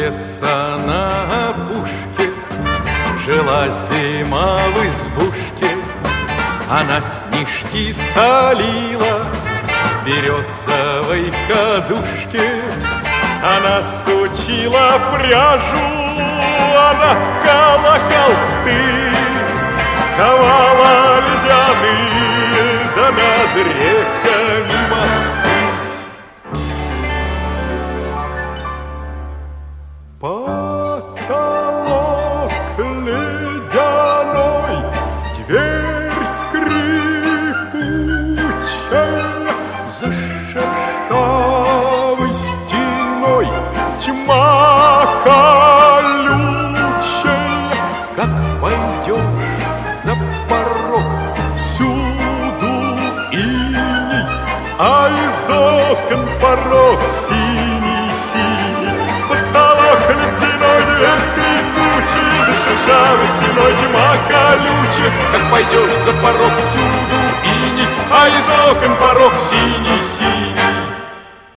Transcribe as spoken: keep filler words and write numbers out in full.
леса на опушке жила зима в избушке. Она снежки солила в березовой кадушке. Она сучила пряжу, она ткала холсты, ковала ледяные, да над реками мосты. Потолок ледяной, дверь скрипучая, за шершавой стеной тьма колючая. Как пойдешь за порог, всюду иней, а из окон порог синий-синий. Потолок ледяной, дверь скрипучая, за шершавой стеной тьма колючая. Как пойдешь за порог, всюду иней, а из окон порог синий.